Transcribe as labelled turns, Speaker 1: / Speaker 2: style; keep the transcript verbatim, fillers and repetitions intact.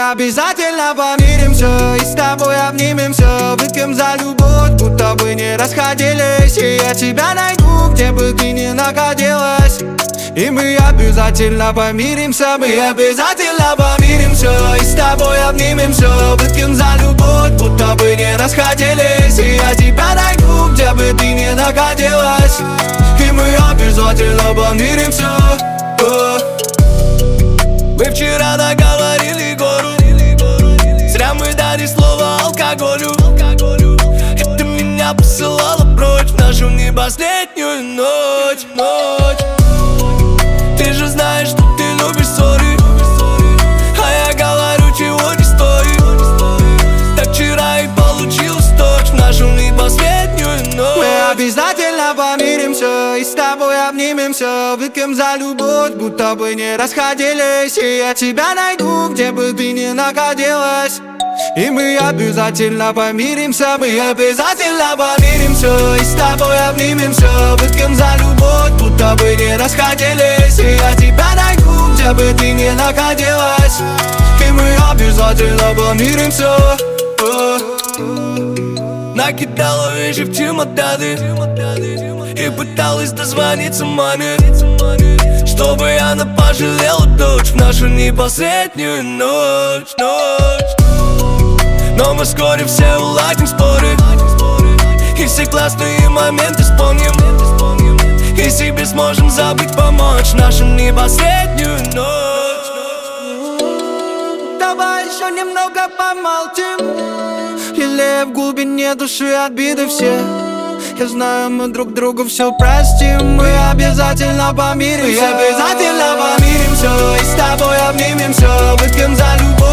Speaker 1: обязательно помиримся и с тобой обнимемся. Выпьем за любовь, будто бы не расходились. И я тебя найду, где бы ты ни находилась. И мы обязательно помиримся, мы обязательно помиримся и с тобой обнимемся. Выпьем за любовь, будто бы не расходились. И я тебя найду, где бы ты ни находилась. И мы обязательно помиримся. Мы вчера договорили гору, зря мы дали слово алкоголю. И ты меня посылала прочь в нашу не последнюю ночь, ночь. Ты же знаешь, что ты любишь ссоры, а я говорю, чего не стоит. Так вчера и получилось точь в нашу не последнюю ночь. Мы обязательно помиримся и с тобой обнимемся. Выпьем за любовь, будто бы не расходились. И я тебя найду, где бы ты ни находилась. И мы обязательно помиримся, мы обязательно помиримся и с тобой обнимемся. Выпьем за любовь, будто бы не расходились. И я тебя найду, где бы ты ни находилась. И мы обязательно помиримся. Накидала вещи в чемоданы и пыталась дозвониться маме, чтобы она пожалела дочь в нашу не последнюю ночь, ночь. Но мы вскоре все уладим споры и все классные моменты вспомним. И себе сможем забыть, помочь нашу не последнюю ночь. Давай еще немного помолчим, или в глубине души обиды все. Я знаю, мы друг другу все простим. Мы обязательно помиримся, мы обязательно помиримся и с тобой обнимемся. Выпьем за любовь,